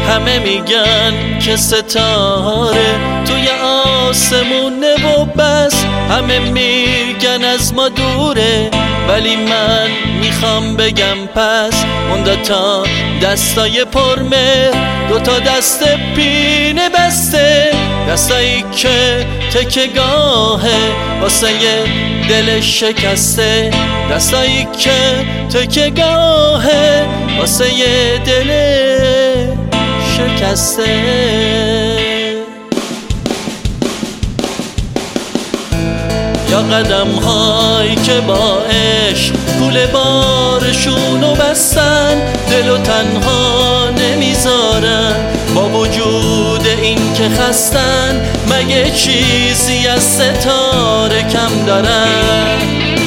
همه میگن که ستاره توی آسمونه و بس، همه میگن از ما دوره، ولی من میخوام بگم پس اون دوتا دستای پرمهر، دوتا دست پینه بسته، دستایی که تکیه‌گاهه واسه دل شکسته، دستایی که تکیه‌گاهه واسه دل شکسته. یا قدم هایی که با عشق کوله بارشونو بستن، دلو تنها نمیذارن با وجود این که خستن، مگه چیزی از ستاره کم دارن؟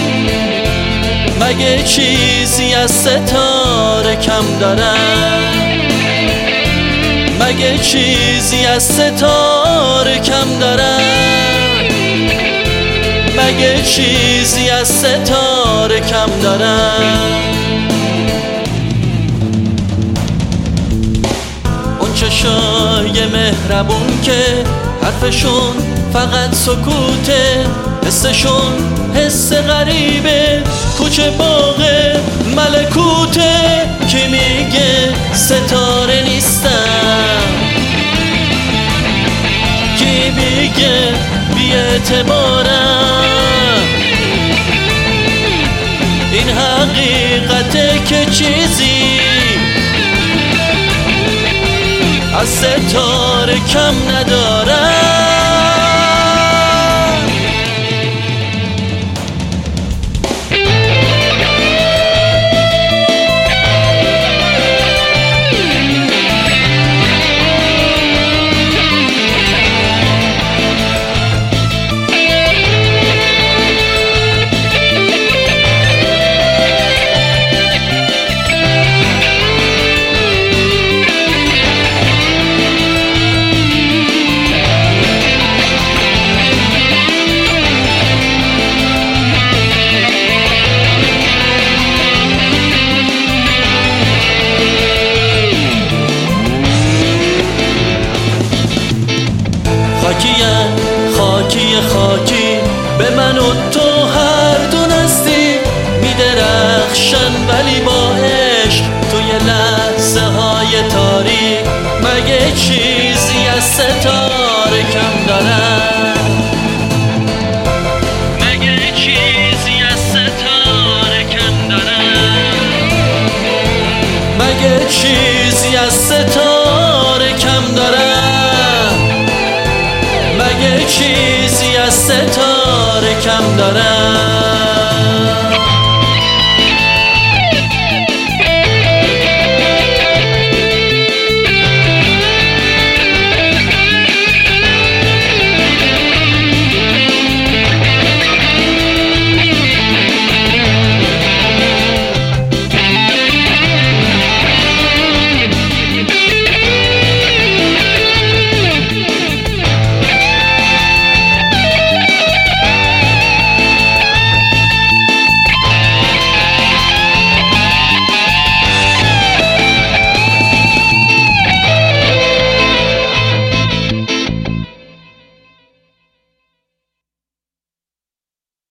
مگه چیزی از ستاره کم دارن؟ مگه چیزی از ستاره کم دارن؟ مگه چیزی از ستاره کم دارن؟ اون چشای مهربون که حرفشون فقط سکوته، حسشون حس غریبه، کوچه باغ ملکوته، کی میگه ستاره نیستم؟ کی میگه بی‌اعتبارم؟ این حقیقته که چیزی از ستاره کم ندارم. خاکی به من و تو هر دو نزدیک میدرخشن، ولی با عشق توی لحظه های تاریک، مگه چیزی از ستاره کم دارن؟ مگه چیزی از ستاره کم دارن؟ مگه چیزی از ستاره کم دارن؟ مگه چیزی از ستاره کم دارن؟